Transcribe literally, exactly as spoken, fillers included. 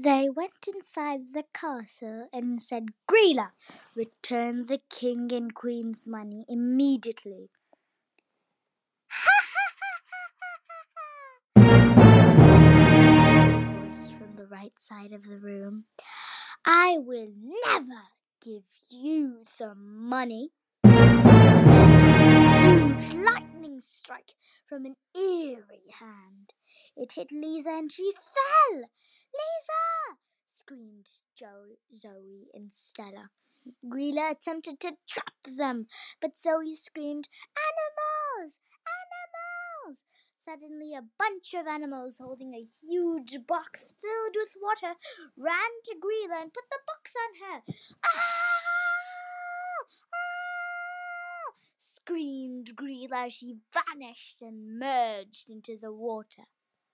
They went inside the castle and said, "Grilla, return the king and queen's money immediately." Voice from the right side of the room. "I will never give you the money." Huge lightning strike from an eerie hand. It hit Lisa and she fell. "Lisa!" screamed jo- Zoe and Stella. Grilla attempted to trap them, but Zoe screamed, "Animals! Animals!" Suddenly, a bunch of animals holding a huge box filled with water ran to Grilla and put the box on her. "Ah! Ah!" screamed Grilla as she vanished and merged into the water.